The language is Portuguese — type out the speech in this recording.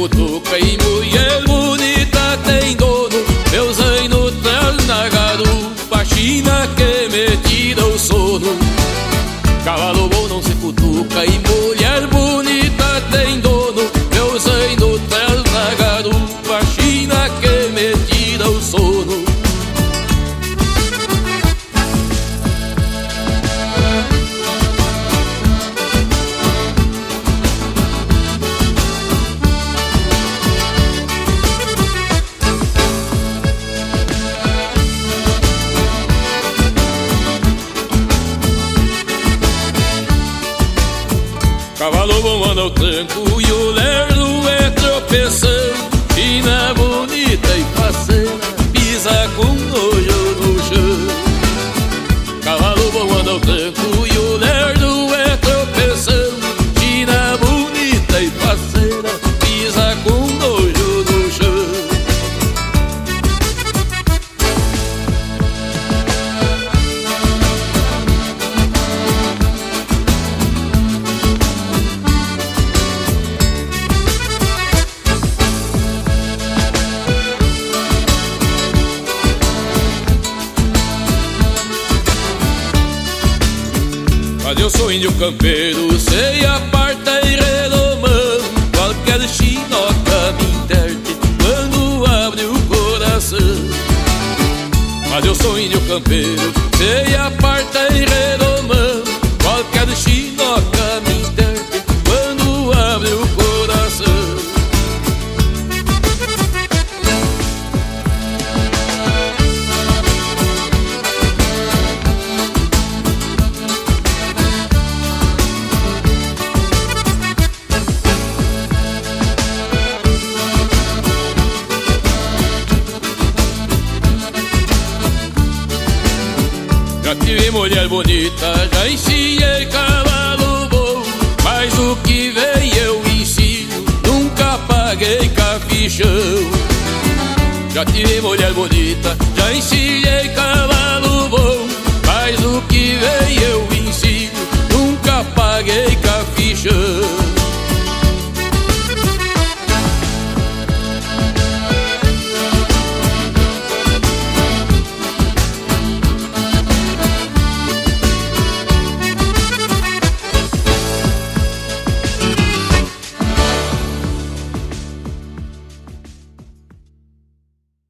cutuca e mulher bonita tem dono. Meu zaino traz na garupa, China que me tira o sono. Cavalo bom não se cutuca e mulher bonita tem dono. Meu zaino traz na garupa, China que me tira o sono. Cavalo bom anda o tranco e o lerdo é tropeção. China bonita e faceira, pisa com nojo no chão. Cavalo bom anda o tranco e o lerdo é tropeção. China bonita e faceira, pisa com nojo no chão. Mas eu sou índio campeiro, sei aparta e redomão. Qualquer chinoca me interte quando abre o coração. Mas eu sou índio campeiro, sei aparta e redomão. Qualquer chinoca me interte quando abre o coração. Já tive mulher bonita, já ensinei cavalo bom. Mas o que vem eu ensino, nunca paguei cafichão. Já tive mulher bonita, já ensinei cavalo